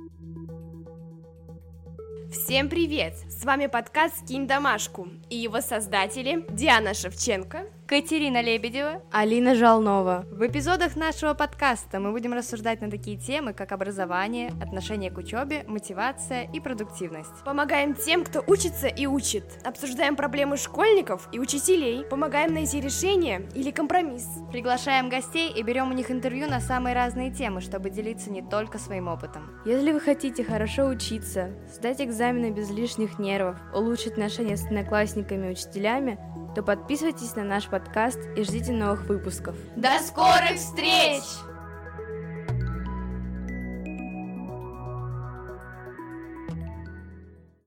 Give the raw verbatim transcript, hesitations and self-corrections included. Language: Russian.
Всем привет! С вами подкаст «Скинь домашку» и его создатели Диана Шевченко, Катерина Лебедева, Алина Жалнова. В эпизодах нашего подкаста мы будем рассуждать на такие темы, как образование, отношение к учебе, мотивация и продуктивность. Помогаем тем, кто учится и учит. Обсуждаем проблемы школьников и учителей. Помогаем найти решение или компромисс. Приглашаем гостей и берем у них интервью на самые разные темы, чтобы делиться не только своим опытом. Если вы хотите хорошо учиться, сдать экзамены без лишних нервов, улучшить отношения с одноклассниками и учителями, то подписывайтесь на наш подкаст и ждите новых выпусков. До скорых встреч!